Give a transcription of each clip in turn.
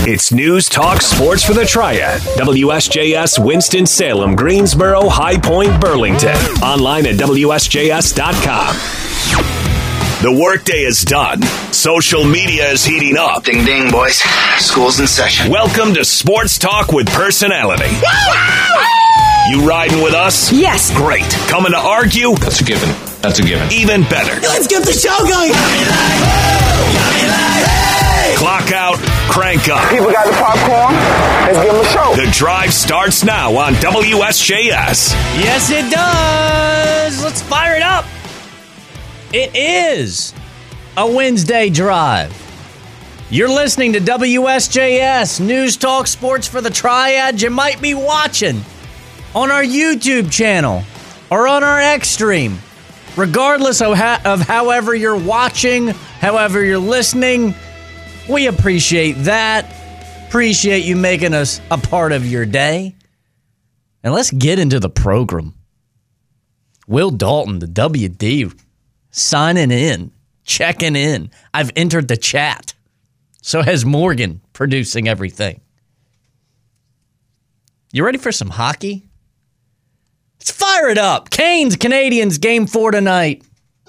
It's News Talk Sports for the Triad. WSJS Winston-Salem, Greensboro, High Point, Burlington. Online at WSJS.com. The workday is done. Social media is heating up. Ding, ding, boys. School's in session. Welcome to Sports Talk with Personality. You riding with us? Yes. Great. Coming to argue? That's a given. That's a given. Even better. Let's get the show going. Clock out, crank up. People got the popcorn. Let's give them a show. The drive starts now on WSJS. Yes, it does. Let's fire it up. It is a Wednesday drive. You're listening to WSJS News Talk Sports for the Triad. You might be watching on our YouTube channel or on our X stream. Regardless of however you're watching, however you're listening, we appreciate that. Appreciate you making us a part of your day. And let's get into the program. Will Dalton, the WD, signing in, checking in. I've entered the chat. So has Morgan, producing everything. You ready for some hockey? Let's fire it up. Canes, Canadians, Game 4 tonight.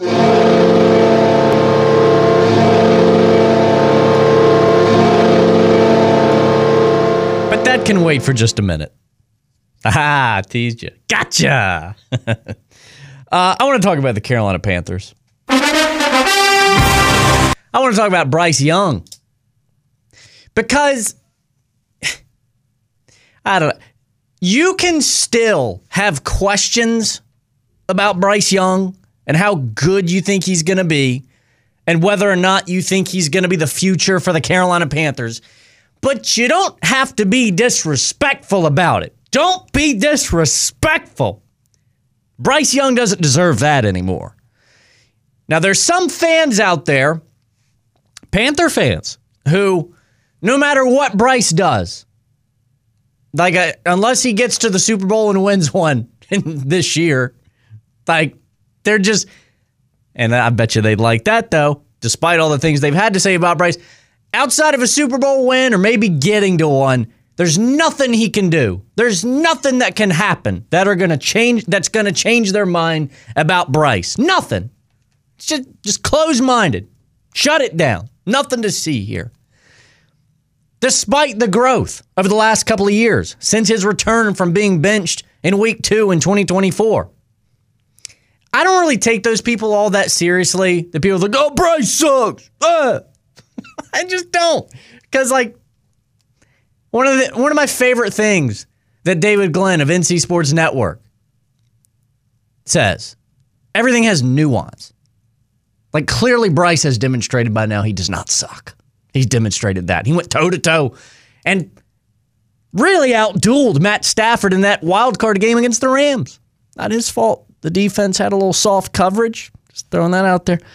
But that can wait for just a minute. Aha, teased you. Gotcha. I want to talk about the Carolina Panthers. I want to talk about Bryce Young. Because, I don't know, you can still have questions about Bryce Young and how good you think he's going to be and whether or not you think he's going to be the future for the Carolina Panthers. But you don't have to be disrespectful about it. Don't be disrespectful. Bryce Young doesn't deserve that anymore. Now, there's some fans out there, Panther fans, who, no matter what Bryce does, unless he gets to the Super Bowl and wins one this year, they're just, and I bet you they'd like that, though, despite all the things they've had to say about Bryce. Outside of a Super Bowl win or maybe getting to one, there's nothing he can do. There's nothing that can happen that's going to change their mind about Bryce. Nothing. Just close-minded. Shut it down. Nothing to see here. Despite the growth over the last couple of years since his return from being benched in Week 2 in 2024. I don't really take those people all that seriously. The people like, oh, Bryce sucks. I just don't. Because, one of my favorite things that David Glenn of NC Sports Network says, everything has nuance. Clearly Bryce has demonstrated by now he does not suck. He's demonstrated that. He went toe-to-toe and really outdueled Matt Stafford in that wild card game against the Rams. Not his fault. The defense had a little soft coverage. Just throwing that out there.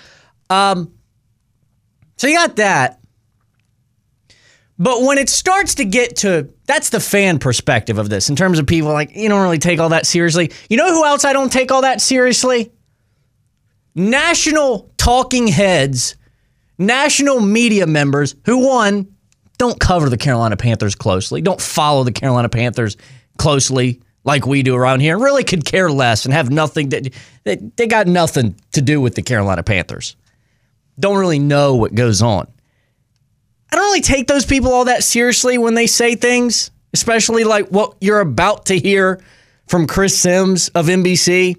So you got that. But when it starts to get to, that's the fan perspective of this, in terms of people you don't really take all that seriously. You know who else I don't take all that seriously? National talking heads, national media members who, one, don't cover the Carolina Panthers closely, don't follow the Carolina Panthers closely like we do around here, and really could care less and have nothing, they got nothing to do with the Carolina Panthers. Don't really know what goes on. I don't really take those people all that seriously when they say things, especially like what you're about to hear from Chris Sims of NBC.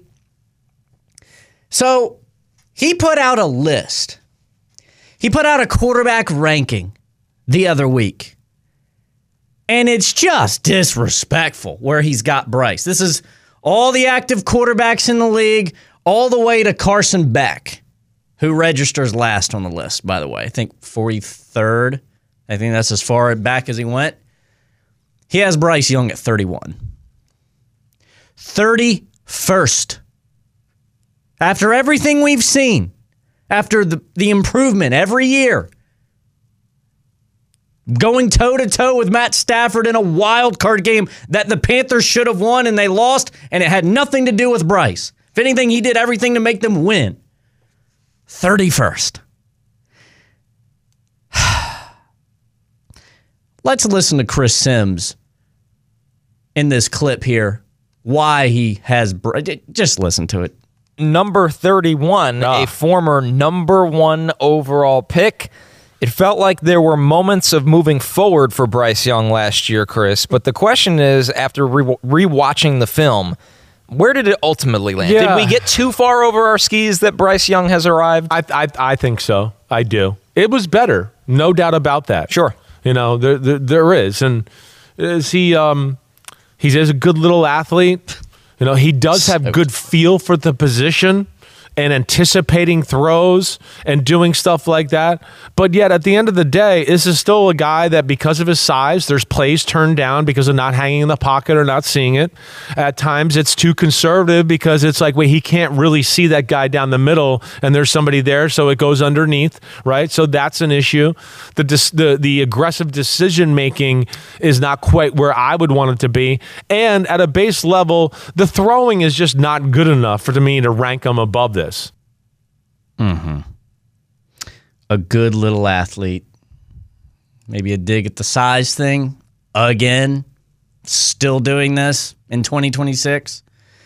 So he put out a list. He put out a quarterback ranking the other week. And it's just disrespectful where he's got Bryce. This is all the active quarterbacks in the league, all the way to Carson Beck, who registers last on the list, by the way. I think 43rd. I think that's as far back as he went. He has Bryce Young at 31. 31st. After everything we've seen, after the improvement every year, going toe-to-toe with Matt Stafford in a wild card game that the Panthers should have won and they lost, and it had nothing to do with Bryce. If anything, he did everything to make them win. 31st. Let's listen to Chris Sims in this clip here. Why he has... Just listen to it. Number 31, a former number 1 overall pick. It felt like there were moments of moving forward for Bryce Young last year, Chris. But the question is, after rewatching the film, where did it ultimately land? Yeah. Did we get too far over our skis that Bryce Young has arrived? I think so. I do. It was better, no doubt about that. Sure. You know, there is. And is he's a good little athlete. You know, he does have good feel for the position and anticipating throws and doing stuff like that. But yet, at the end of the day, this is still a guy that, because of his size, there's plays turned down because of not hanging in the pocket or not seeing it. At times, it's too conservative because it's like, wait, he can't really see that guy down the middle, and there's somebody there, so it goes underneath, right? So that's an issue. The aggressive decision-making is not quite where I would want it to be. And at a base level, the throwing is just not good enough for me to rank him above this. Mm-hmm. A good little athlete. Maybe a dig at the size thing. Again, still doing this in 2026.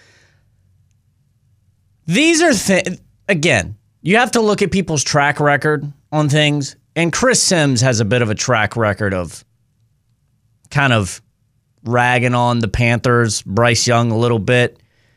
These are again, you have to look at people's track record on things. And Chris Sims has a bit of a track record of kind of ragging on the Panthers, Bryce Young a little bit.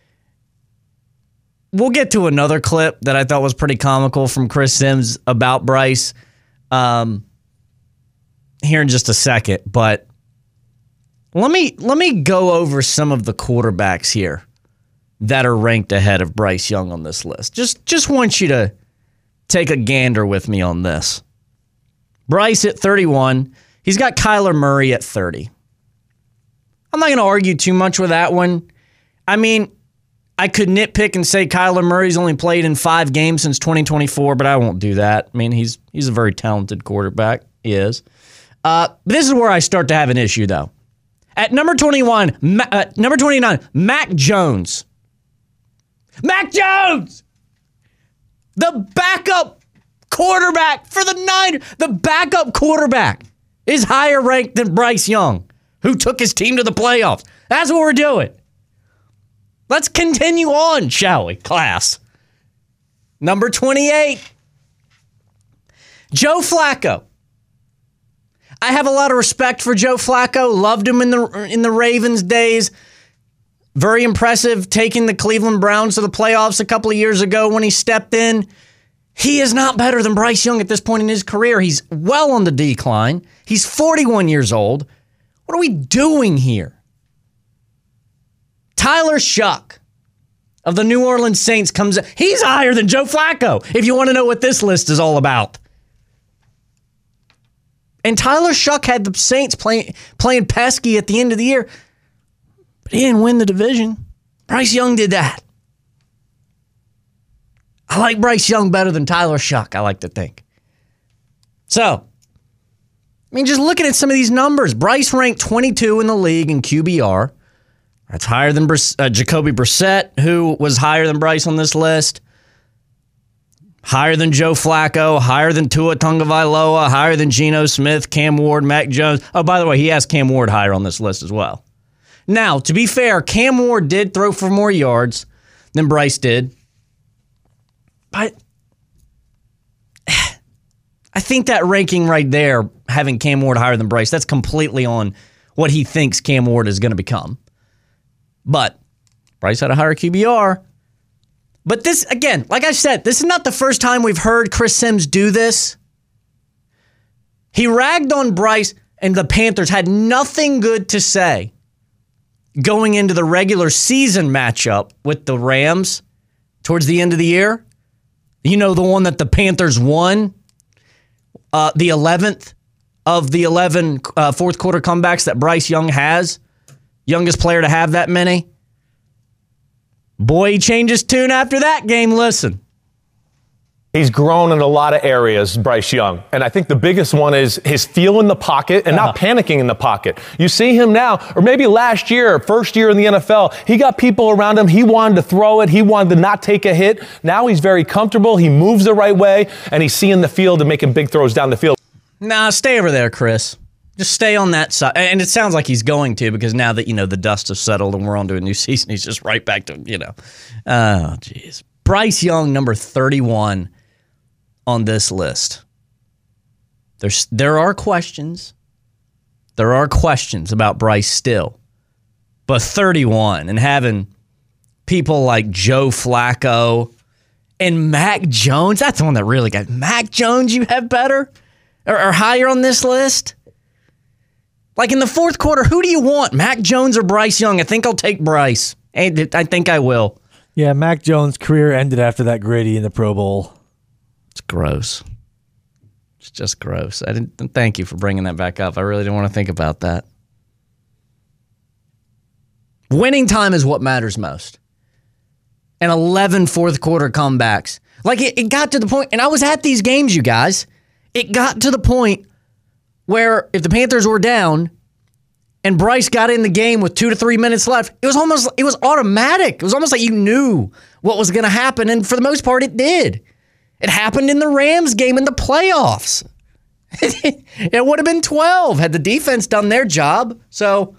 We'll get to another clip that I thought was pretty comical from Chris Sims about Bryce here in just a second. But let me go over some of the quarterbacks here that are ranked ahead of Bryce Young on this list. Just want you to take a gander with me on this. Bryce at 31. He's got Kyler Murray at 30. I'm not going to argue too much with that one. I mean, I could nitpick and say Kyler Murray's only played in 5 games since 2024, but I won't do that. I mean, he's a very talented quarterback. He is. This is where I start to have an issue, though. At number 29, Mac Jones. Mac Jones! The backup quarterback for the Niners. The backup quarterback is higher ranked than Bryce Young, who took his team to the playoffs. That's what we're doing. Let's continue on, shall we, class? Number 28, Joe Flacco. I have a lot of respect for Joe Flacco. Loved him in the Ravens days. Very impressive, taking the Cleveland Browns to the playoffs a couple of years ago when he stepped in. He is not better than Bryce Young at this point in his career. He's well on the decline. He's 41 years old. What are we doing here? Tyler Shuck of the New Orleans Saints comes in. He's higher than Joe Flacco, if you want to know what this list is all about. And Tyler Shuck had the Saints playing pesky at the end of the year, but he didn't win the division. Bryce Young did that. I like Bryce Young better than Tyler Shuck, I like to think. So, I mean, just looking at some of these numbers, Bryce ranked 22 in the league in QBR. That's higher than Jacoby Brissett, who was higher than Bryce on this list. Higher than Joe Flacco, higher than Tua Tagovailoa, higher than Geno Smith, Cam Ward, Mac Jones. Oh, by the way, he has Cam Ward higher on this list as well. Now, to be fair, Cam Ward did throw for more yards than Bryce did. But I think that ranking right there, having Cam Ward higher than Bryce, that's completely on what he thinks Cam Ward is going to become. But Bryce had a higher QBR. But this, again, like I said, this is not the first time we've heard Chris Sims do this. He ragged on Bryce, and the Panthers had nothing good to say going into the regular season matchup with the Rams towards the end of the year. You know, the one that the Panthers won, the 11th of the 11 fourth quarter comebacks that Bryce Young has. Youngest player to have that many. Boy, he changed his tune after that game. Listen. He's grown in a lot of areas, Bryce Young. And I think the biggest one is his feel in the pocket and not panicking in the pocket. You see him now, or maybe last year, first year in the NFL, he got people around him. He wanted to throw it. He wanted to not take a hit. Now he's very comfortable. He moves the right way, and he's seeing the field and making big throws down the field. Nah, stay over there, Chris. Just stay on that side. And it sounds like he's going to, because now that, the dust has settled and we're on to a new season, he's just right back to, Oh, jeez. Bryce Young, number 31 on this list. There are questions. There are questions about Bryce still. But 31 and having people like Joe Flacco and Mac Jones, that's the one that really got Mac Jones. You have better or higher on this list? Like in the fourth quarter, who do you want, Mac Jones or Bryce Young? I think I'll take Bryce. I think I will. Yeah, Mac Jones' career ended after that gritty in the Pro Bowl. It's gross. It's just gross. Thank you for bringing that back up. I really didn't want to think about that. Winning time is what matters most. And 11 fourth quarter comebacks. Like it got to the point, and I was at these games, you guys. It got to the point where if the Panthers were down and Bryce got in the game with 2 to 3 minutes left, it was automatic. It was almost like you knew what was going to happen. And for the most part, it did. It happened in the Rams game in the playoffs. It would have been 12 had the defense done their job. So,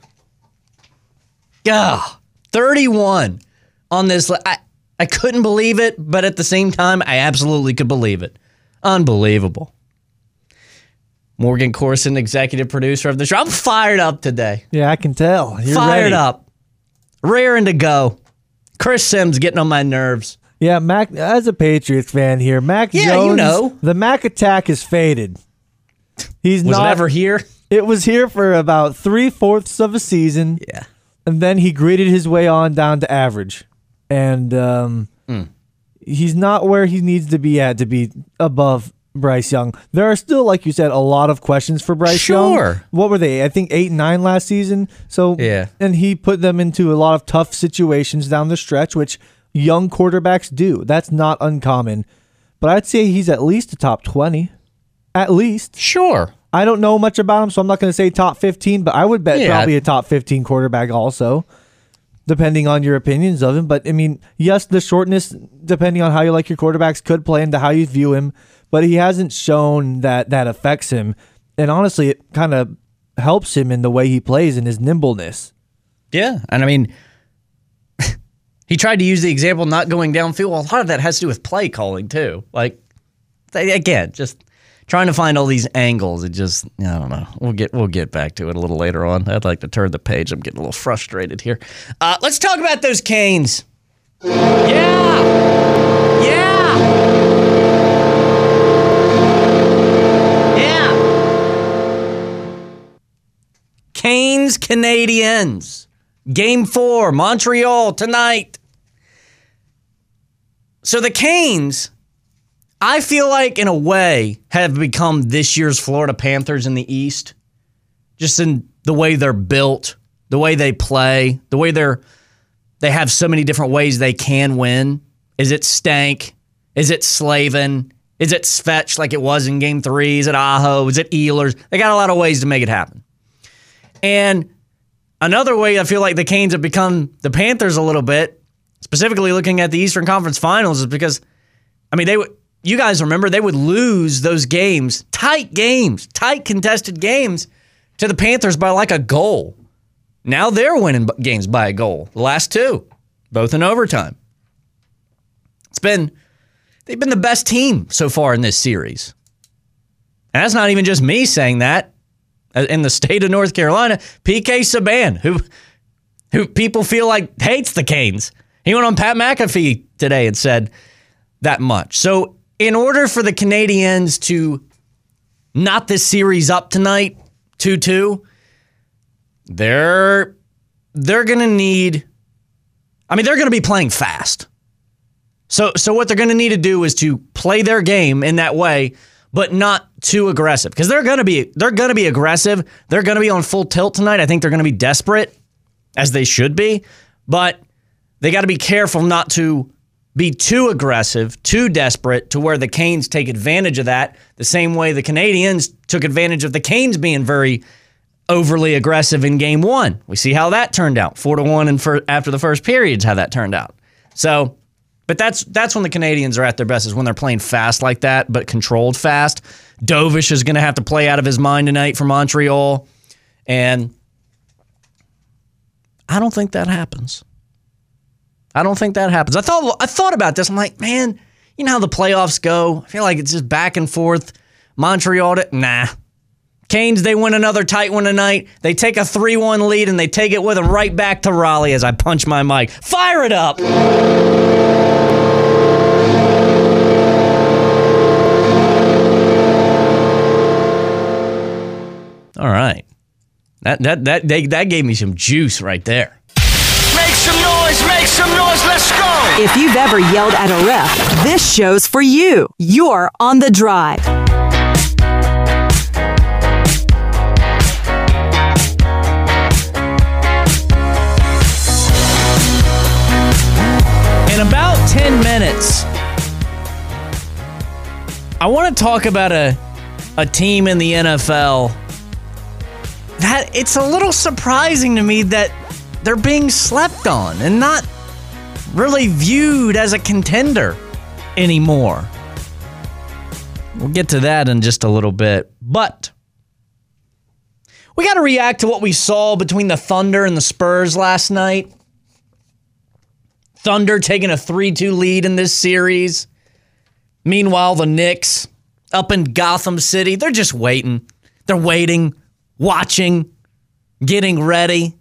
31 on this. I couldn't believe it, but at the same time, I absolutely could believe it. Unbelievable. Morgan Corson, executive producer of the show. I'm fired up today. Yeah, I can tell. You're fired ready. up. Raring to go. Chris Sims getting on my nerves. Yeah, Mac, as a Patriots fan here, Mac Jones, the Mac attack is faded. Was it ever here? It was here for about 3/4 of a season. Yeah. And then he graded his way on down to average. And he's not where he needs to be at to be above Bryce Young. There are still, like you said, a lot of questions for Bryce Young. Sure. What were they? I think 8 and 9 last season. So, yeah. And he put them into a lot of tough situations down the stretch, which young quarterbacks do. That's not uncommon. But I'd say he's at least a top 20. At least. Sure. I don't know much about him, so I'm not going to say top 15, but I would bet probably a top 15 quarterback also, depending on your opinions of him. But, I mean, yes, the shortness, depending on how you like your quarterbacks, could play into how you view him, but he hasn't shown that affects him. And honestly, it kind of helps him in the way he plays and his nimbleness. Yeah, and I mean, he tried to use the example not going downfield. Well, a lot of that has to do with play calling, too. Like, again, just trying to find all these angles. It just, I don't know. We'll get back to it a little later on. I'd like to turn the page. I'm getting a little frustrated here. Let's talk about those Canes. Yeah. Canes Canadiens. Game 4, Montreal tonight. So the Canes, I feel like in a way, have become this year's Florida Panthers in the East. Just in the way they're built, the way they play, the way they have so many different ways they can win. Is it Stank? Is it Slavin? Is it Svetch like it was in Game 3? Is it Aho? Is it Ehlers? They got a lot of ways to make it happen. And another way I feel like the Canes have become the Panthers a little bit, specifically looking at the Eastern Conference Finals, is because, I mean, you guys remember they would lose those games, tight contested games, to the Panthers by like a goal. Now they're winning games by a goal. The last 2, both in overtime. They've been the best team so far in this series. And that's not even just me saying that. In the state of North Carolina, PK Subban, who people feel like hates the Canes. He went on Pat McAfee today and said that much. So in order for the Canadiens to knot this series up tonight, 2-2, they're going to need, I mean, they're going to be playing fast. So what they're going to need to do is to play their game in that way, but not too aggressive, because they're going to be aggressive. They're going to be on full tilt tonight. I think they're going to be desperate, as they should be, but they got to be careful not to be too aggressive, too desperate, to where the Canes take advantage of that, the same way the Canadiens took advantage of the Canes being very overly aggressive in Game 1. We see how that turned out, 4-1, and after the first period is how that turned out. So, but that's when the Canadiens are at their best, is when they're playing fast like that, but controlled fast. Dovish is going to have to play out of his mind tonight for Montreal. And I don't think that happens. I thought about this. I'm like, man, you know how the playoffs go? I feel like it's just back and forth. Montreal, nah. Canes, they win another tight one tonight. They take a 3-1 lead, and they take it with them right back to Raleigh as I punch my mic. Fire it up! All right. That gave me some juice right there. Make some noise, let's go! If you've ever yelled at a ref, this show's for you. You're on The Drive. In about 10 minutes, I want to talk about a team in the NFL that it's a little surprising to me that they're being slept on and not really viewed as a contender anymore. We'll get to that in just a little bit. But we got to react to what we saw between the Thunder and the Spurs last night. Thunder taking a 3-2 lead in this series. Meanwhile, the Knicks up in Gotham City, they're just waiting. They're waiting, watching, getting ready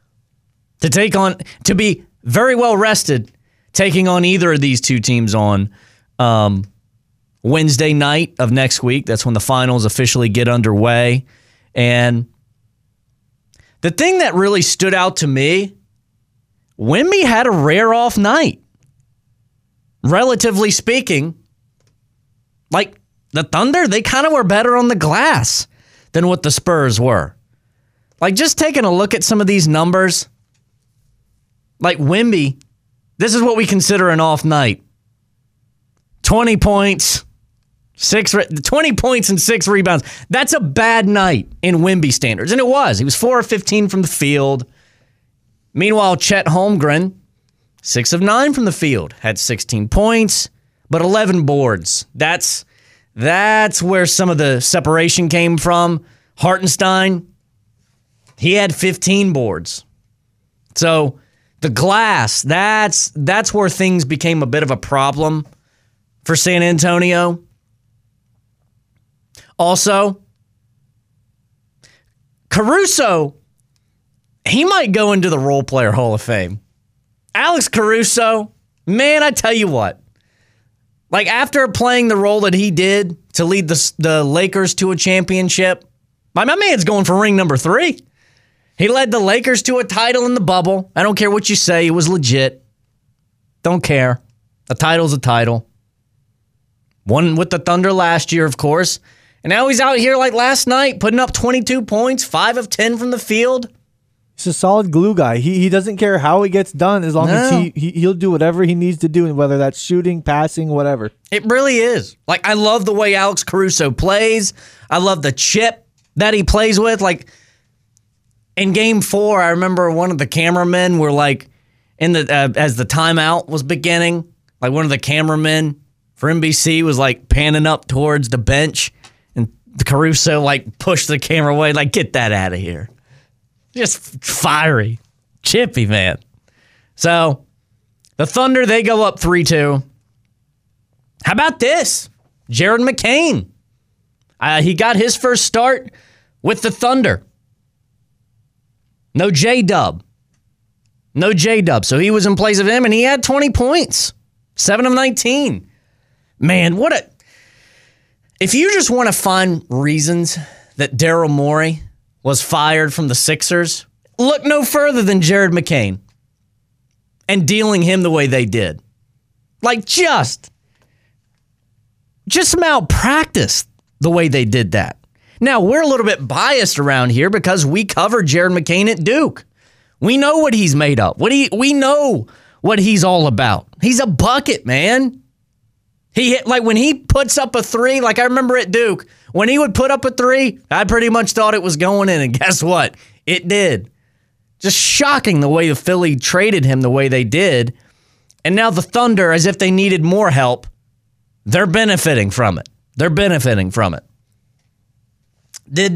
to be very well rested, taking on either of these two teams on Wednesday night of next week. That's when the finals officially get underway. And the thing that really stood out to me, Wemby had a rare off night. Relatively speaking, like the Thunder, they kind of were better on the glass than what the Spurs were. Like just taking a look at some of these numbers, like Wemby, this is what we consider an off night. 20 points, 20 points and 6 rebounds. That's a bad night in Wemby standards. And it was. He was 4 of 15 from the field. Meanwhile, Chet Holmgren, 6 of 9 from the field, had 16 points, but 11 boards. That's where some of the separation came from. Hartenstein, he had 15 boards. So the glass, that's where things became a bit of a problem for San Antonio. Also, Caruso, he might go into the Role Player Hall of Fame. Alex Caruso, man, I tell you what. Like, after playing the role that he did to lead the Lakers to a championship, my man's going for ring number 3. He led the Lakers to a title in the bubble. I don't care what you say. It was legit. Don't care. A title's a title. Won with the Thunder last year, of course. And now he's out here like last night, putting up 22 points, 5 of 10 from the field. He's a solid glue guy. He doesn't care how it gets done as long as he'll do whatever he needs to do, and whether that's shooting, passing, whatever. It really is. Like, I love the way Alex Caruso plays. I love the chip that he plays with. Like, in Game 4, I remember one of the cameramen were like, as the timeout was beginning, like one of the cameramen for NBC was like panning up towards the bench, and Caruso like pushed the camera away, like, get that out of here. Just fiery, chippy, man. So the Thunder, they go up 3-2. How about this? Jared McCain. He got his first start with the Thunder. No J-Dub. So he was in place of him, and he had 20 points. 7 of 19. Man, if you just want to find reasons that Daryl Morey was fired from the Sixers, look no further than Jared McCain and dealing him the way they did. Like, just malpractice the way they did that. Now, we're a little bit biased around here because we covered Jared McCain at Duke. We know what he's made of. We know what he's all about. He's a bucket, man. When he puts up a 3, like I remember at Duke, when he would put up a 3, I pretty much thought it was going in, and guess what? It did. Just shocking the way the Philly traded him the way they did. And now the Thunder, as if they needed more help, they're benefiting from it. Did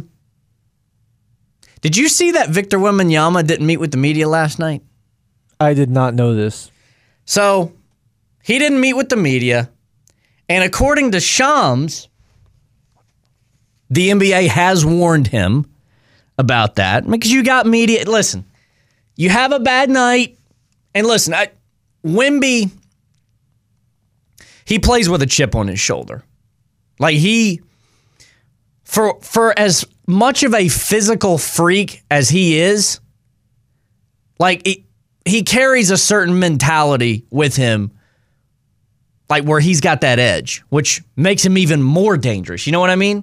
you see that Victor Wembanyama didn't meet with the media last night? I did not know this. So, he didn't meet with the media, and according to Shams, the NBA has warned him about that because you got media. Listen, you have a bad night, and listen, Wemby, he plays with a chip on his shoulder. Like for as much of a physical freak as he is, like he carries a certain mentality with him, like where he's got that edge, which makes him even more dangerous. You know what I mean?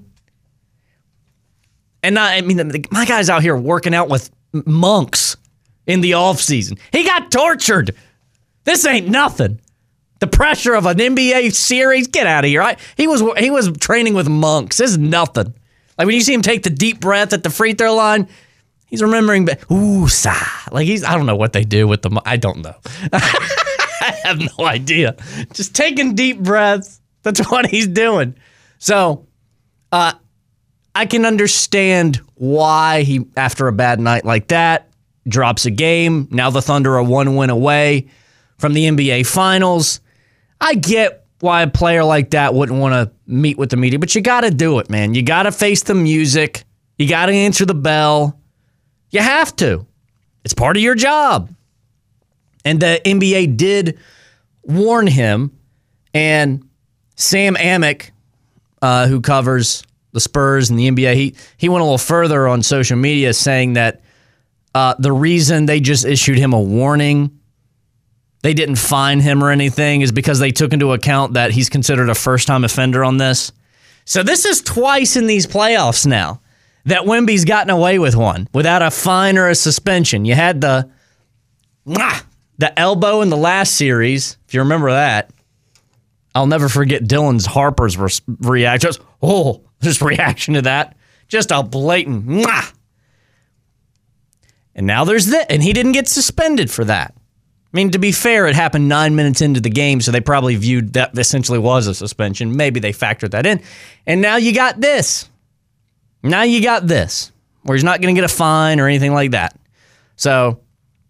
And my guy's out here working out with monks in the offseason. He got tortured. This ain't nothing. The pressure of an NBA series, get out of here. He was training with monks. This is nothing. Like when you see him take the deep breath at the free throw line, he's remembering, ooh, sigh. Like I don't know what they do with them. I don't know. I have no idea. Just taking deep breaths. That's what he's doing. So, I can understand why he, after a bad night like that, drops a game. Now the Thunder are 1 win away from the NBA Finals. I get why a player like that wouldn't want to meet with the media, but you got to do it, man. You got to face the music. You got to answer the bell. You have to. It's part of your job. And the NBA did warn him, and Sam Amick, who covers the Spurs and the NBA, he went a little further on social media saying that the reason they just issued him a warning, they didn't fine him or anything, is because they took into account that he's considered a first-time offender on this. So this is twice in these playoffs now that Wemby's gotten away with one without a fine or a suspension. You had the elbow in the last series, if you remember that. I'll never forget Dylan's Harper's reaction. Just reaction to that. Just a blatant mwah. And now there's this. And he didn't get suspended for that. I mean, to be fair, it happened 9 minutes into the game, so they probably viewed that essentially was a suspension. Maybe they factored that in. And now you got this. Now you got this, where he's not going to get a fine or anything like that. So,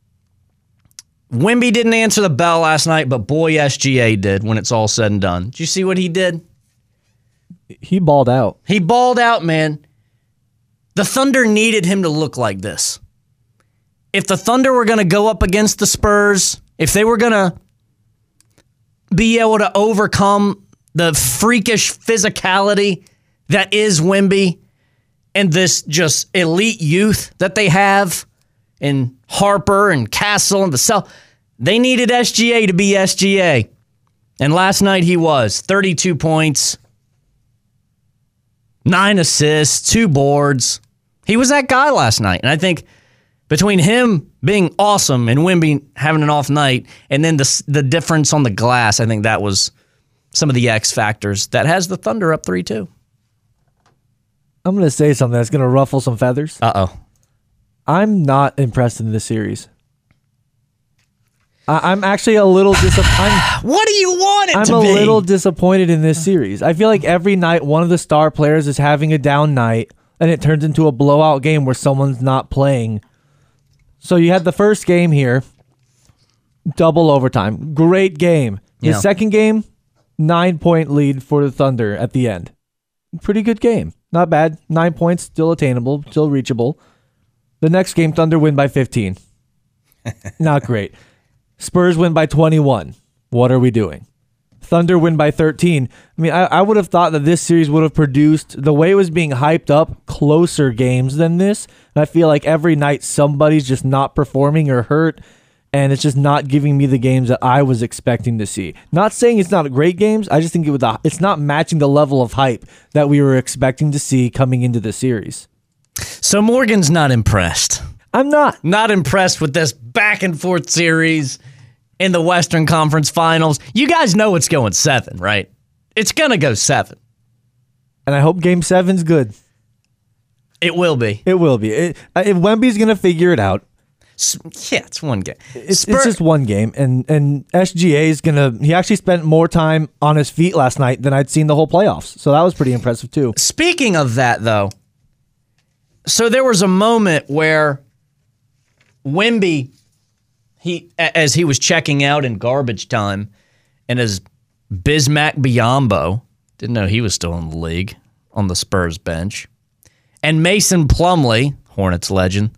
Wemby didn't answer the bell last night, but boy, SGA did when it's all said and done. Did you see what he did? He balled out. He balled out, man. The Thunder needed him to look like this. If the Thunder were going to go up against the Spurs, if they were going to be able to overcome the freakish physicality that is Wemby and this just elite youth that they have in Harper and Castle and Vassell, they needed SGA to be SGA. And last night he was 32 points, 9 assists, 2 boards. He was that guy last night. And I think between him being awesome and Wemby having an off night, and then the difference on the glass, I think that was some of the X factors that has the Thunder up 3-2. I'm going to say something that's going to ruffle some feathers. Uh-oh. I'm not impressed in this series. I'm actually a little disappointed. What do you want it to be? I'm a little disappointed in this series. I feel like every night one of the star players is having a down night, and it turns into a blowout game where someone's not playing. So you had the first game here, double overtime. Great game. The second game, 9-point lead for the Thunder at the end. Pretty good game. Not bad. 9 points, still attainable, still reachable. The next game, Thunder win by 15. Not great. Spurs win by 21. What are we doing? Thunder win by 13. I mean, I would have thought that this series would have produced, the way it was being hyped up, closer games than this. And I feel like every night somebody's just not performing or hurt, and it's just not giving me the games that I was expecting to see. Not saying it's not great games. I just think it's not matching the level of hype that we were expecting to see coming into the series. So Morgan's not impressed. I'm not. Not impressed with this back and forth series in the Western Conference Finals. You guys know it's going 7, right? It's going to go 7. And I hope Game 7's good. It will be. It will be. If Wemby's going to figure it out. Yeah, it's one game. It's just one game. And SGA is going to... He actually spent more time on his feet last night than I'd seen the whole playoffs. So that was pretty impressive, too. Speaking of that, though, So there was a moment where Wemby, as he was checking out in garbage time, and as Bismack Biyombo, didn't know he was still in the league, on the Spurs bench, and Mason Plumlee, Hornets legend.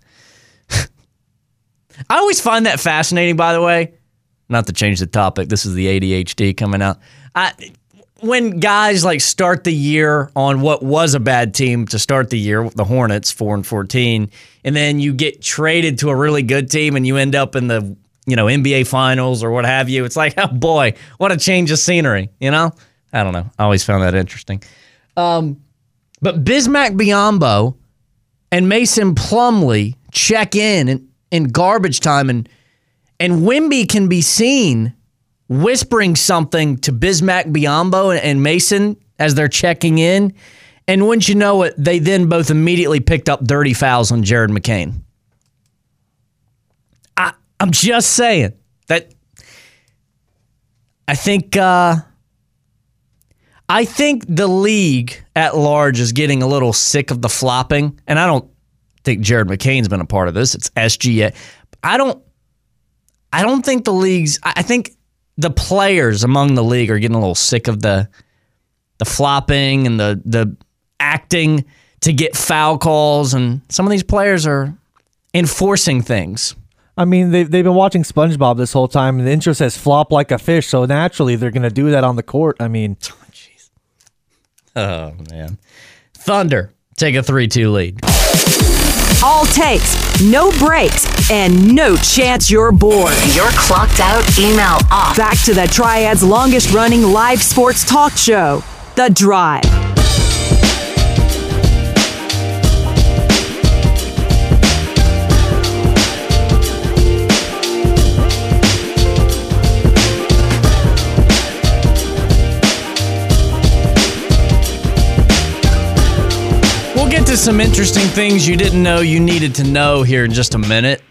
I always find that fascinating, by the way. Not to change the topic. This is the ADHD coming out. When guys like start the year on what was a bad team to start the year, the Hornets 4-14, and then you get traded to a really good team and you end up in the NBA Finals or what have you. It's like, oh boy, what a change of scenery. I don't know. I always found that interesting. But Bismack Biyombo and Mason Plumlee check in garbage time, and Wemby can be seen whispering something to Bismack Biyombo and Mason as they're checking in. And wouldn't you know it, they then both immediately picked up dirty fouls on Jared McCain. I'm just saying that I think the league at large is getting a little sick of the flopping. And I don't think Jared McCain's been a part of this. It's SGA. I don't think the league's... I think the players among the league are getting a little sick of the flopping and the acting to get foul calls, and some of these players are enforcing things. I mean, they've been watching SpongeBob this whole time, and the intro says "flop like a fish," so naturally they're going to do that on the court. I mean, jeez. Oh man, Thunder take a 3-2 lead. All takes, no breaks, and no chance you're bored. You're clocked out, email off. Back to the Triad's longest-running live sports talk show, The Drive. To some interesting things you didn't know you needed to know here in just a minute.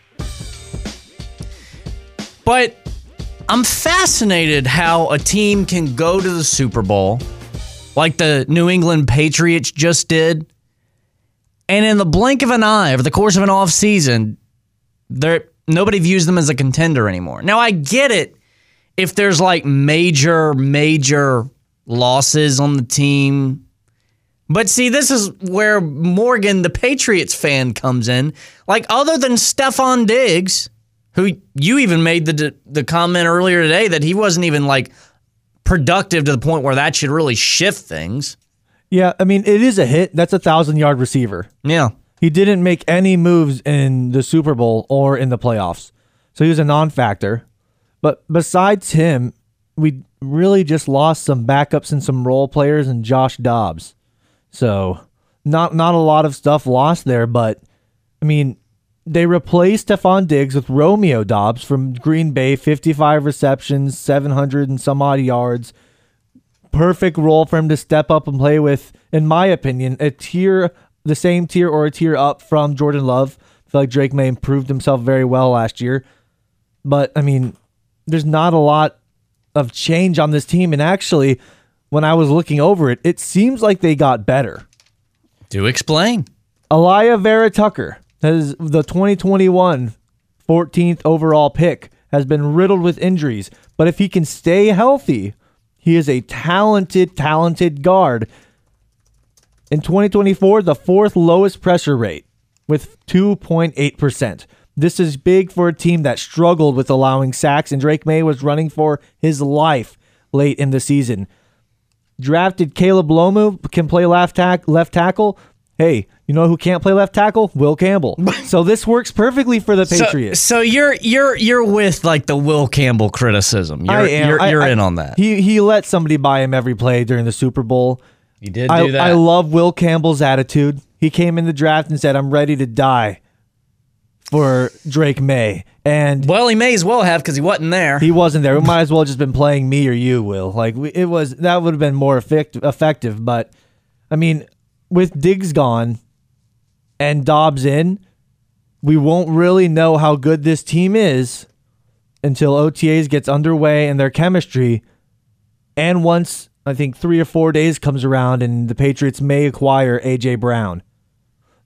But I'm fascinated how a team can go to the Super Bowl like the New England Patriots just did, and in the blink of an eye, over the course of an off season, nobody views them as a contender anymore. Now, I get it if there's like major losses on the team. But see, this is where Morgan, the Patriots fan, comes in. Like, other than Stephon Diggs, who you even made the comment earlier today that he wasn't even, like, productive to the point where that should really shift things. Yeah, I mean, it is a hit. That's a 1,000-yard receiver. Yeah. He didn't make any moves in the Super Bowl or in the playoffs. So he was a non-factor. But besides him, we really just lost some backups and some role players and Josh Dobbs. So, not a lot of stuff lost there, but, I mean, they replaced Stephon Diggs with Romeo Dobbs from Green Bay, 55 receptions, 700 and some odd yards. Perfect role for him to step up and play with, in my opinion, the same tier or a tier up from Jordan Love. I feel like Drake May improved himself very well last year. But, I mean, there's not a lot of change on this team, and actually... when I was looking over it, it seems like they got better. Do explain. Elijah Vera Tucker, has the 2021 14th overall pick, has been riddled with injuries. But if he can stay healthy, he is a talented guard. In 2024, the fourth lowest pressure rate with 2.8%. This is big for a team that struggled with allowing sacks, and Drake May was running for his life late in the season. Drafted Caleb Lomu, can play left tackle. Hey, you know who can't play left tackle? Will Campbell. So this works perfectly for the Patriots. So you're with like the Will Campbell criticism. You're in on that. He let somebody buy him every play during the Super Bowl. He did do that. I love Will Campbell's attitude. He came in the draft and said, "I'm ready to die for Drake May." And well, he may as well have because he wasn't there. He wasn't there. We might as well just been playing me or you, Will. Like that would have been more effective. But I mean, with Diggs gone and Dobbs in, we won't really know how good this team is until OTAs gets underway and their chemistry. And once I think 3 or 4 days comes around and the Patriots may acquire A.J. Brown.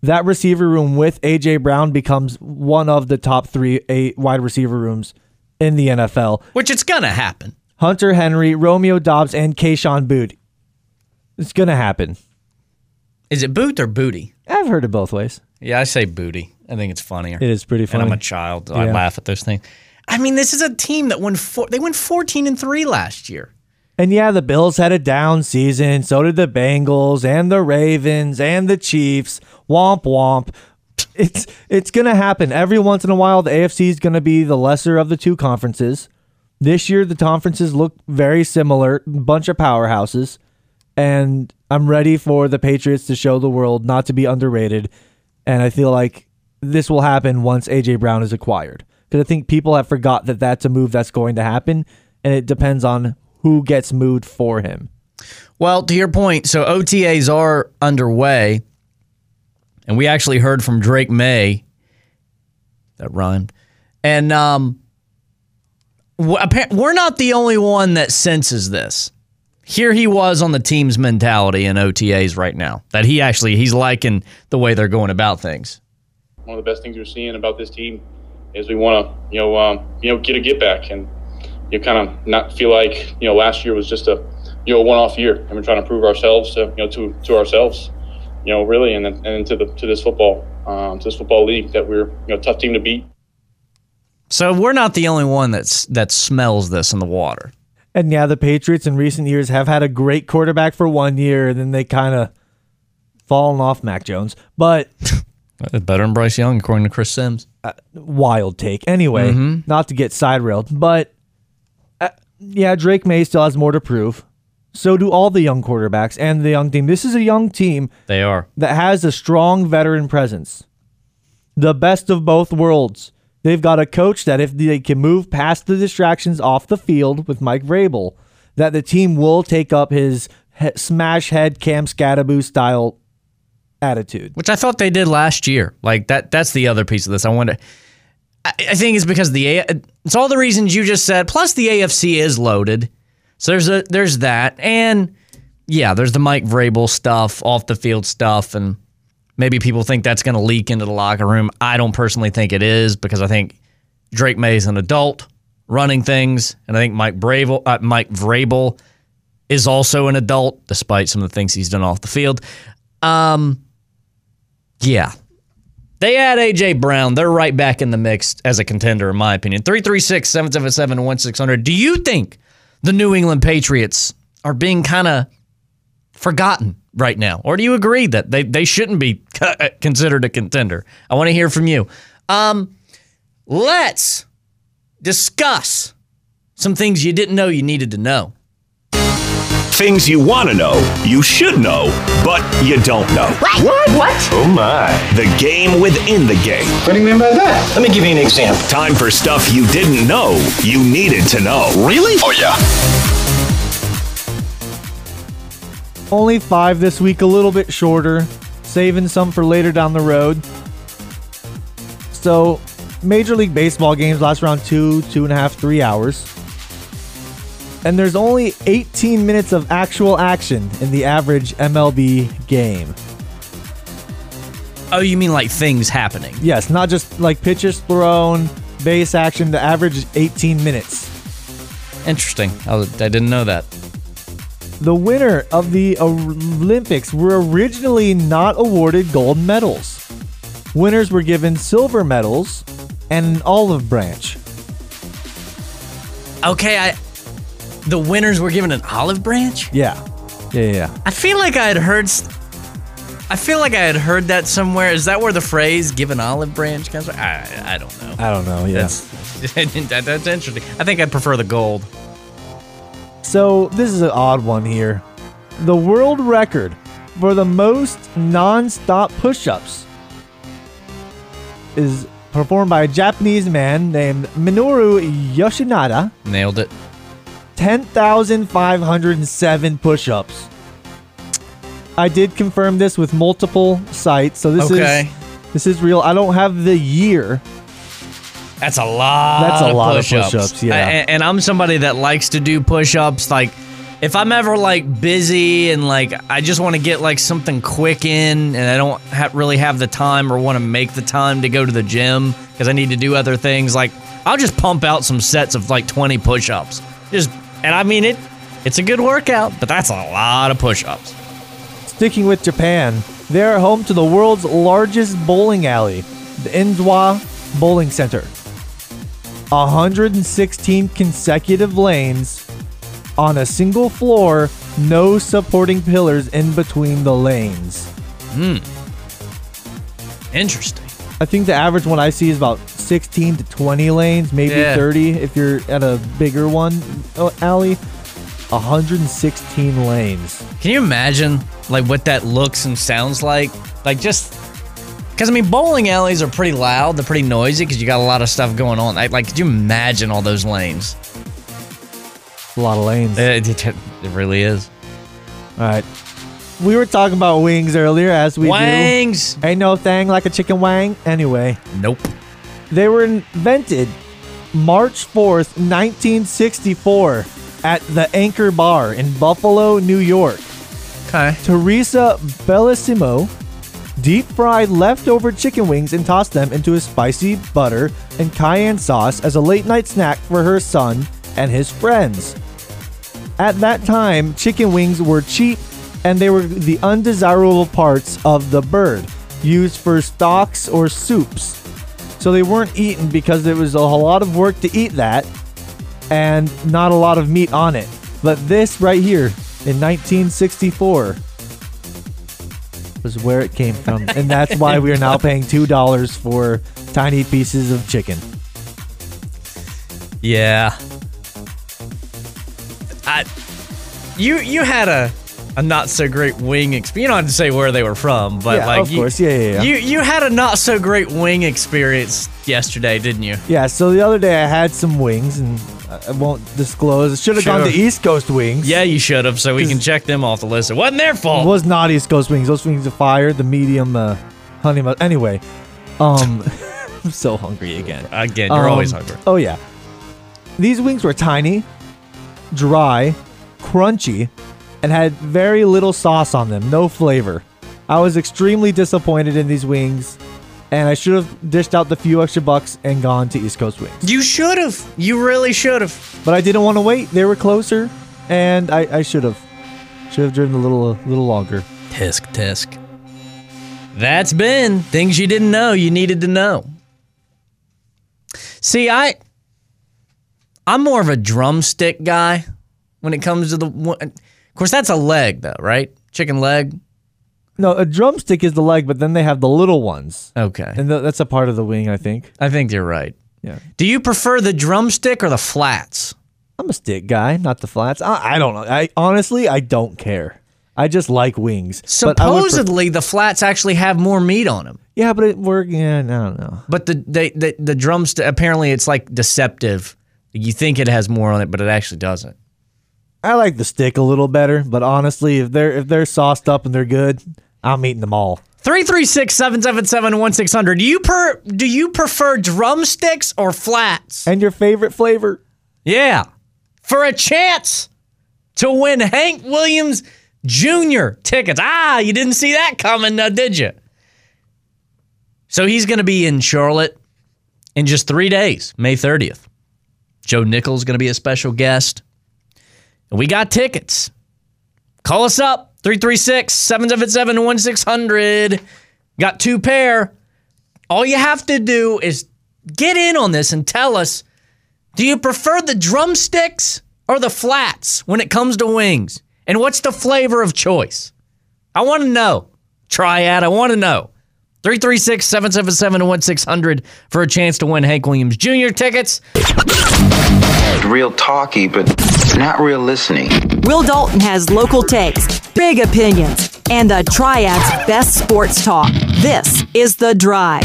that receiver room with A.J. Brown becomes one of the top 3 wide receiver rooms in the NFL. Which it's going to happen. Hunter Henry, Romeo Doubs, and Kayshon Boutte. It's going to happen. Is it boot or booty? I've heard it both ways. Yeah, I say booty. I think it's funnier. It is pretty funny. And I'm a child. So I laugh at those things. I mean, this is a team that went 14-3 last year. And yeah, the Bills had a down season. So did the Bengals and the Ravens and the Chiefs. Womp womp. It's going to happen. Every once in a while, the AFC is going to be the lesser of the two conferences. This year, the conferences look very similar. Bunch of powerhouses. And I'm ready for the Patriots to show the world not to be underrated. And I feel like this will happen once A.J. Brown is acquired. Because I think people have forgot that that's a move that's going to happen. And it depends on who gets moved for him. Well, to your point, so OTAs are underway, and we actually heard from Drake May. That rhymed. And we're not the only one that senses this. Here he was on the team's mentality in OTAs right now, that he's liking the way they're going about things. One of the best things we're seeing about this team is we want to, get a get back and kind of not feel like, last year was just a, one-off year, and we're trying to prove ourselves to ourselves, really, and to this football league that we're a tough team to beat. So we're not the only one that smells this in the water. And yeah, the Patriots in recent years have had a great quarterback for 1 year, and then they kind of fallen off Mac Jones. But better than Bryce Young, according to Chris Sims. Wild take. Anyway, not to get side railed, but yeah, Drake May still has more to prove. So do all the young quarterbacks and the young team. This is a young team. They are. That has a strong veteran presence. The best of both worlds. They've got a coach that if they can move past the distractions off the field with Mike Vrabel, that the team will take up his smash head Cam Scatterboo style attitude. Which I thought they did last year. Like that's the other piece of this. I think it's because it's all the reasons you just said, plus the AFC is loaded. So there's that. And yeah, there's the Mike Vrabel stuff, off the field stuff, and maybe people think that's going to leak into the locker room. I don't personally think it is, because I think Drake May is an adult running things, and I think Mike Vrabel is also an adult, despite some of the things he's done off the field. Yeah. They add A.J. Brown. They're right back in the mix as a contender, in my opinion. 336-777-1600. Do you think the New England Patriots are being kind of forgotten right now? Or do you agree that they shouldn't be considered a contender? I want to hear from you. Let's discuss some things you didn't know you needed to know. Things you want to know, you should know, but you don't know. What? Oh my. The game within the game. What do you mean by that? Let me give you an example. Time for stuff you didn't know you needed to know. Really? Oh, yeah. Only 5 this week, a little bit shorter, saving some for later down the road. So, Major League Baseball games last around 2.5, 3 hours. And there's only 18 minutes of actual action in the average MLB game. Oh, you mean like things happening? Yes, not just like pitches thrown, base action. The average is 18 minutes. Interesting. I didn't know that. The winner of the Olympics were originally not awarded gold medals. Winners were given silver medals and an olive branch. Okay, the winners were given an olive branch? Yeah. I feel like I had heard that somewhere. Is that where the phrase "give an olive branch" comes from? I don't know. I don't know. Yeah. That's interesting. I think I'd prefer the gold. So this is an odd one here. The world record for the most non-stop push-ups is performed by a Japanese man named Minoru Yoshinada. Nailed it. 10,507 push-ups. I did confirm this with multiple sites, so this is real. I don't have the year. That's a lot. That's a lot of push-ups. Yeah, and I'm somebody that likes to do push-ups. Like if I'm ever like busy and like I just want to get like something quick in, and I don't really have the time or want to make the time to go to the gym because I need to do other things, like I'll just pump out some sets of like 20 push-ups. And I mean it's a good workout, but that's a lot of push-ups. Sticking with Japan, they are home to the world's largest bowling alley, the Inzwa Bowling Center. 116 consecutive lanes on a single floor, no supporting pillars in between the lanes. Interesting. I think the average one I see is about 16 to 20 lanes, maybe 30 if you're at a bigger one alley. 116 lanes. Can you imagine like what that looks and sounds like? Like just because I mean bowling alleys are pretty loud, they're pretty noisy because you got a lot of stuff going on. Like could you imagine all those lanes? A lot of lanes. It really is. All right. We were talking about wings earlier, as we Wangs. do. Ain't no thing like a chicken wang. Anyway. Nope. They were invented March 4th, 1964 at the Anchor Bar in Buffalo, New York. Okay. Teresa Bellissimo deep-fried leftover chicken wings and tossed them into a spicy butter and cayenne sauce as a late-night snack for her son and his friends. At that time, chicken wings were cheap and they were the undesirable parts of the bird, used for stocks or soups. So they weren't eaten because there was a lot of work to eat that and not a lot of meat on it. But this right here in 1964 was where it came from. And that's why we are now paying $2 for tiny pieces of chicken. Yeah. You had a not so great wing experience. You don't have to say where they were from, but yeah, like of course, yeah. You had a not so great wing experience yesterday, didn't you? Yeah. So the other day I had some wings, and I won't disclose. I should have gone to East Coast Wings. Yeah, you should have, so we can check them off the list. It wasn't their fault. It was not East Coast Wings. Those wings are fire. The medium honey mustard. Anyway, I'm so hungry again. Again, you're always hungry. Oh yeah. These wings were tiny, dry, crunchy, and had very little sauce on them, no flavor. I was extremely disappointed in these wings, and I should have dished out the few extra bucks and gone to East Coast Wings. You should have. You really should have. But I didn't want to wait. They were closer, and I should have. Should have driven a little longer. Tisk. That's been things you didn't know you needed to know. See, I'm more of a drumstick guy when it comes to the... Of course, that's a leg, though, right? Chicken leg? No, a drumstick is the leg, but then they have the little ones. Okay. And that's a part of the wing, I think. I think you're right. Yeah. Do you prefer the drumstick or the flats? I'm a stick guy, not the flats. I don't know. I honestly don't care. I just like wings. Supposedly, the flats actually have more meat on them. Yeah, but I don't know. But the drumstick, apparently it's like deceptive. You think it has more on it, but it actually doesn't. I like the stick a little better, but honestly, if they're sauced up and they're good, I'm eating them all. 336-777-1600. Do you prefer drumsticks or flats? And your favorite flavor? Yeah. For a chance to win Hank Williams Jr. tickets. You didn't see that coming now, did you? So he's going to be in Charlotte in just 3 days, May 30th. Joe Nichols going to be a special guest. And we got tickets. Call us up, 336-777-1600. Got 2 pair. All you have to do is get in on this and tell us, do you prefer the drumsticks or the flats when it comes to wings? And what's the flavor of choice? I want to know. Triad, I want to know. 336-777-1600 for a chance to win Hank Williams Jr. tickets. Real talky, but not real listening. Will Dalton has local takes, big opinions, and the Triad's best sports talk. This is The Drive.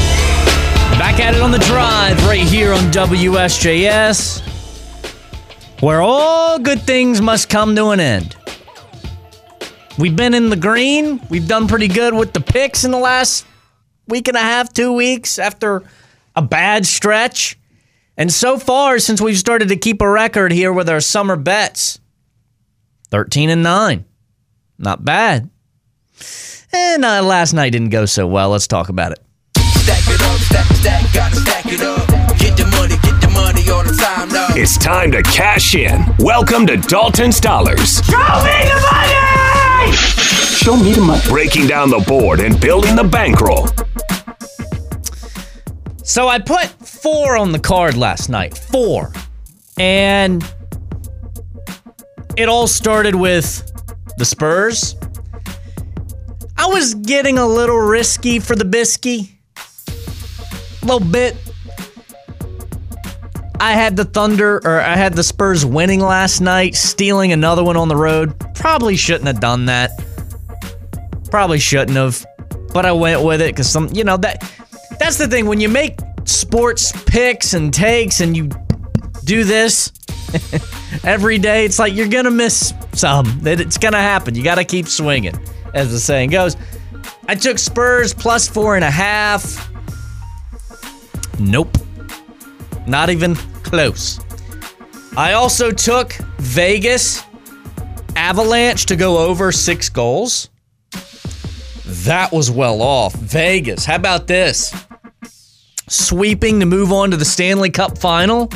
Back at it on The Drive right here on WSJS. where all good things must come to an end. We've been in the green. We've done pretty good with the picks in the last week and a half, 2 weeks after a bad stretch. And so far, since we've started to keep a record here with our summer bets, 13-9. Not bad. And last night didn't go so well. Let's talk about it. Stack it up, stack, gotta stack it up. Get the money all the time now. It's time to cash in. Welcome to Dalton's Dollars. Show me the money! Show me the money. Breaking down the board and building the bankroll. So I put 4 on the card last night. 4. And it all started with the Spurs. I was getting a little risky for the bisky. A little bit. I had the Spurs winning last night, stealing another one on the road. Probably shouldn't have done that. Probably shouldn't have. But I went with it because that's the thing. When you make sports picks and takes and you do this every day, it's like you're going to miss some. It's going to happen. You got to keep swinging, as the saying goes. I took Spurs plus 4.5. Nope. Not even close. I also took Vegas Avalanche to go over 6 goals. That was well off. Vegas, how about this? Sweeping to move on to the Stanley Cup final.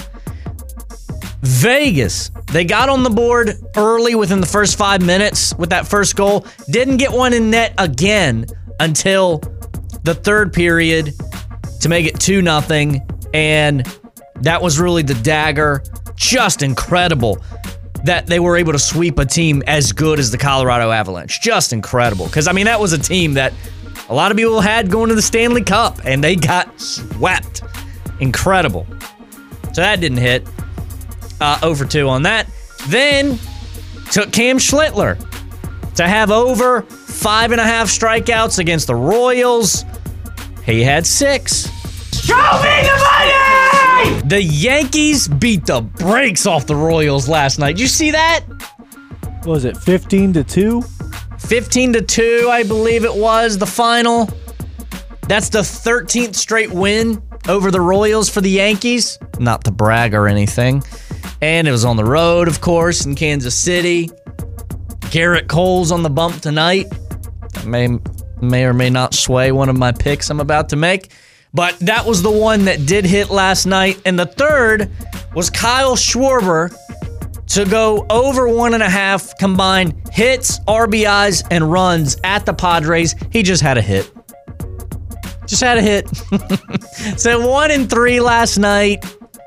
Vegas, they got on the board early within the first 5 minutes with that first goal. Didn't get one in net again until the third period to make it 2-0. And that was really the dagger. Just incredible that they were able to sweep a team as good as the Colorado Avalanche. Just incredible. Because, that was a team that a lot of people had going to the Stanley Cup, and they got swept. Incredible. So that didn't hit. 0-2 on that. Then took Cam Schlittler to have over 5.5 strikeouts against the Royals. He had 6. Show me the money! The Yankees beat the brakes off the Royals last night. Did you see that? What was it, 15-2? 15-2, I believe it was, the final. That's the 13th straight win over the Royals for the Yankees. Not to brag or anything. And it was on the road, of course, in Kansas City. Garrett Cole's on the bump tonight. That may or may not sway one of my picks I'm about to make. But that was the one that did hit last night. And the third was Kyle Schwarber to go over 1.5 combined hits, RBIs, and runs at the Padres. He just had a hit. Just had a hit. So 1-3 last night.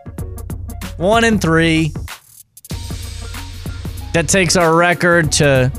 1-3. That takes our record to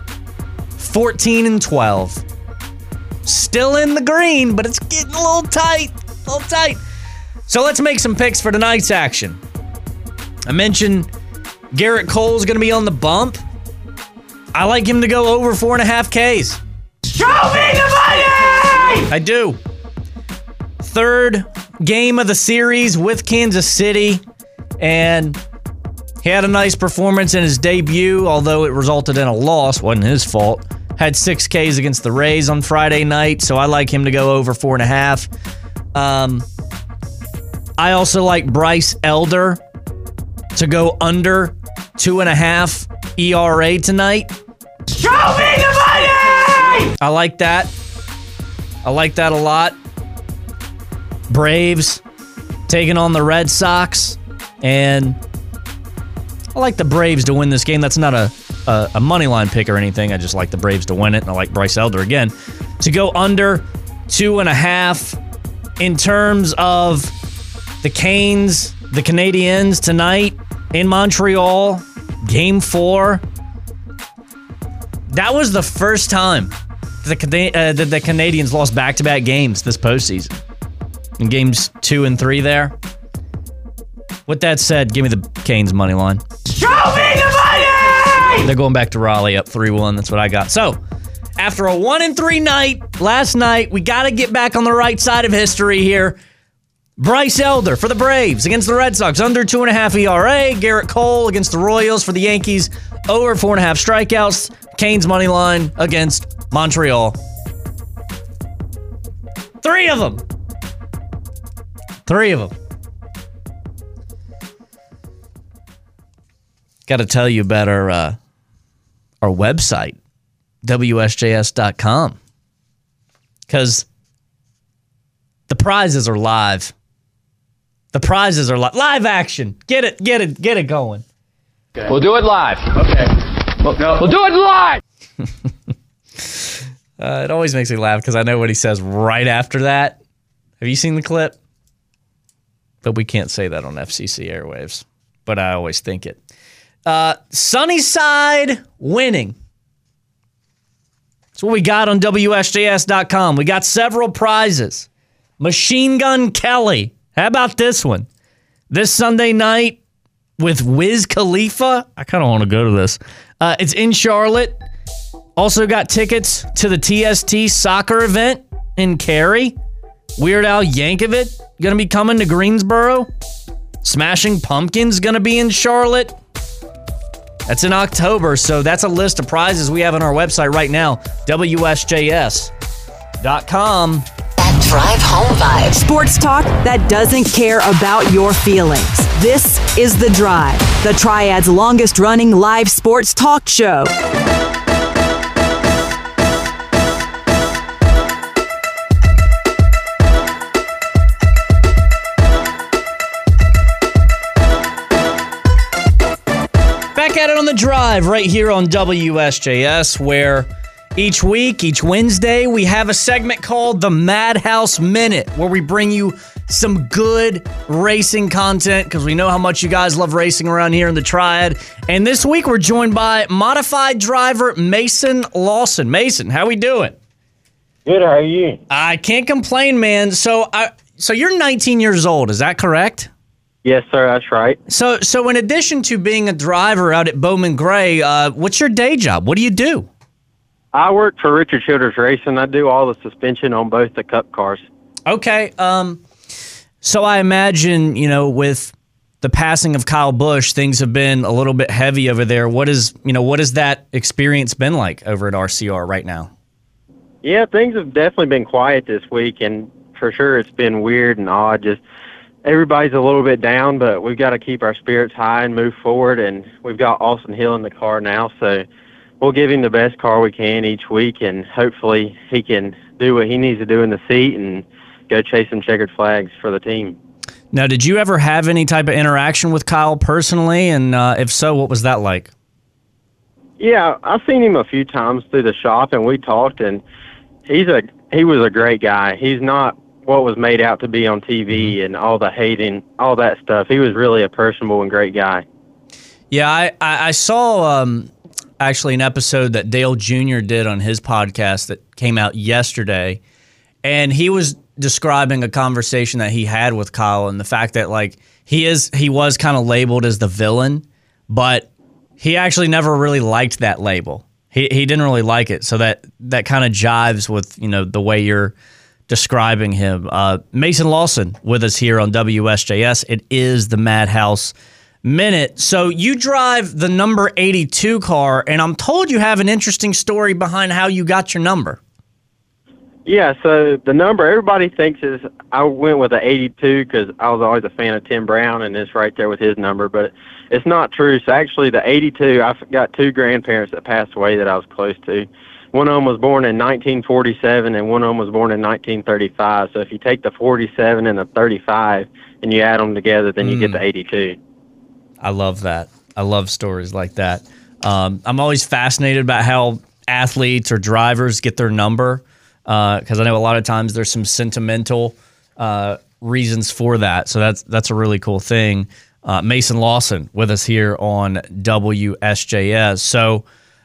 14-12. Still in the green, but it's getting a little tight. So let's make some picks for tonight's action. I mentioned Garrett Cole's going to be on the bump. I like him to go over 4.5 Ks. Show me the money! I do. Third game of the series with Kansas City, and he had a nice performance in his debut, although it resulted in a loss. Wasn't his fault. Had 6 Ks against the Rays on Friday night, so I like him to go over 4.5. I also like Bryce Elder to go under 2.5 ERA tonight. Show me the money! I like that. I like that a lot. Braves taking on the Red Sox, and I like the Braves to win this game. That's not a money line pick or anything. I just like the Braves to win it, and I like Bryce Elder again to go under 2.5. In terms of the Canes, the Canadiens tonight in Montreal, Game 4. That was the first time the Canadiens lost back-to-back games this postseason. In games 2 and 3 there. With that said, give me the Canes money line. Show me the money! They're going back to Raleigh up 3-1. That's what I got. So, after a 1-3 night last night, we got to get back on the right side of history here. Bryce Elder for the Braves against the Red Sox, under 2.5 ERA. Garrett Cole against the Royals for the Yankees, over 4.5 strikeouts. Canes money line against Montreal. 3 of them. 3 of them. Got to tell you about our website, WSJS.com, because the prizes are live. The prizes are live action. Get it going. Okay. We'll do it live. Okay. We'll do it live. It always makes me laugh because I know what he says right after that. Have you seen the clip? But we can't say that on FCC airwaves. But I always think it. Sunnyside winning. That's what we got on WSJS.com. We got several prizes. Machine Gun Kelly. How about this one? This Sunday night with Wiz Khalifa. I kind of want to go to this. It's in Charlotte. Also got tickets to the TST soccer event in Cary. Weird Al Yankovic going to be coming to Greensboro. Smashing Pumpkins going to be in Charlotte. That's in October, so that's a list of prizes we have on our website right now, WSJS.com. Drive Home Vibes. Sports talk that doesn't care about your feelings. This is The Drive, the Triad's longest running live sports talk show. Back at it on The Drive right here on WSJS, where each week, each Wednesday, we have a segment called the Madhouse Minute, where we bring you some good racing content because we know how much you guys love racing around here in the Triad. And this week, we're joined by modified driver Mason Lawson. Mason, how we doing? Good, how are you? I can't complain, man. So you're 19 years old, is that correct? Yes, sir, that's right. So in addition to being a driver out at Bowman Gray, what's your day job? What do you do? I work for Richard Childress Racing. I do all the suspension on both the Cup cars. Okay. So I imagine, with the passing of Kyle Busch, things have been a little bit heavy over there. What has that experience been like over at RCR right now? Yeah, things have definitely been quiet this week, and for sure it's been weird and odd. Just everybody's a little bit down, but we've got to keep our spirits high and move forward, and we've got Austin Hill in the car now, so we'll give him the best car we can each week, and hopefully he can do what he needs to do in the seat and go chase some checkered flags for the team. Now, did you ever have any type of interaction with Kyle personally? And if so, what was that like? Yeah, I've seen him a few times through the shop, and we talked, and he was a great guy. He's not what was made out to be on TV and all the hating, all that stuff. He was really a personable and great guy. Yeah, I saw actually an episode that Dale Jr. did on his podcast that came out yesterday, and he was describing a conversation that he had with Kyle and the fact that he was kind of labeled as the villain, but he actually never really liked that label. He didn't really like it, so that kind of jives with the way you're describing him. Mason Lawson with us here on WSJS. It is the Madhouse Minute. So you drive the number 82 car, and I'm told you have an interesting story behind how you got your number. Yeah, so the number everybody thinks is I went with an 82 because I was always a fan of Tim Brown, and it's right there with his number, but it's not true. So actually the 82, I've got 2 grandparents that passed away that I was close to. One of them was born in 1947, and one of them was born in 1935. So if you take the 47 and the 35 and you add them together, then you get the 82. I love that. I love stories like that. I'm always fascinated about how athletes or drivers get their number because I know a lot of times there's some sentimental reasons for that. So that's a really cool thing. Mason Lawson with us here on WSJS. So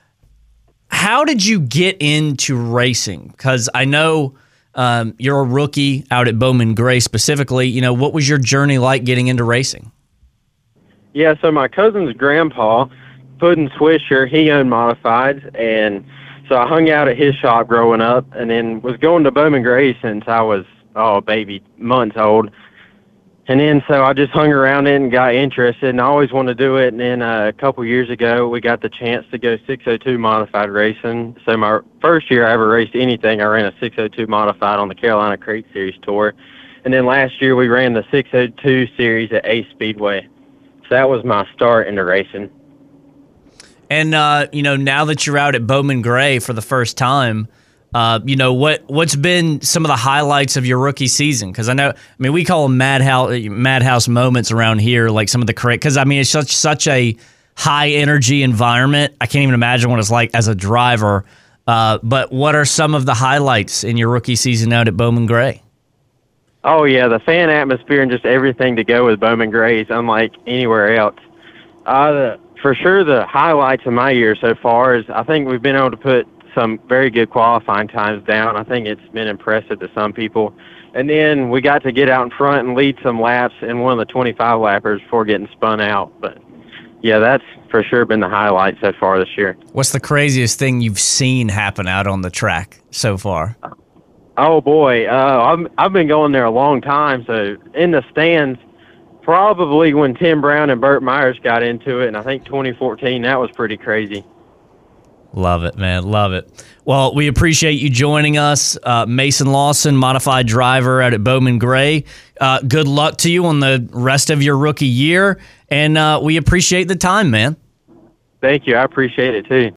how did you get into racing? Because I know you're a rookie out at Bowman Gray specifically. What was your journey like getting into racing? Yeah, so my cousin's grandpa, Puddin Swisher, he owned modifieds, and so I hung out at his shop growing up, and then was going to Bowman Gray since I was, baby, months old. And then so I just hung around it and got interested, and I always wanted to do it. And then a couple years ago, we got the chance to go 602 modified racing. So my first year I ever raced anything, I ran a 602 modified on the Carolina Crate Series Tour. And then last year we ran the 602 series at Ace Speedway. So that was my start into racing. And, now that you're out at Bowman Gray for the first time, what's been some of the highlights of your rookie season? Because we call them madhouse moments around here, like some of the correct. Because it's such a high energy environment. I can't even imagine what it's like as a driver. But what are some of the highlights in your rookie season out at Bowman Gray? Oh yeah, the fan atmosphere and just everything to go with Bowman Gray is unlike anywhere else. For sure, the highlights of my year so far is I think we've been able to put some very good qualifying times down. I think it's been impressive to some people. And then we got to get out in front and lead some laps in one of the 25 lappers before getting spun out. But yeah, that's for sure been the highlight so far this year. What's the craziest thing you've seen happen out on the track so far? Oh boy, I've been going there a long time. So in the stands, probably when Tim Brown and Burt Myers got into it, and I think 2014, that was pretty crazy. Love it, man. Love it. Well, we appreciate you joining us. Mason Lawson, modified driver out at Bowman Gray. Good luck to you on the rest of your rookie year, and we appreciate the time, man. Thank you. I appreciate it, too.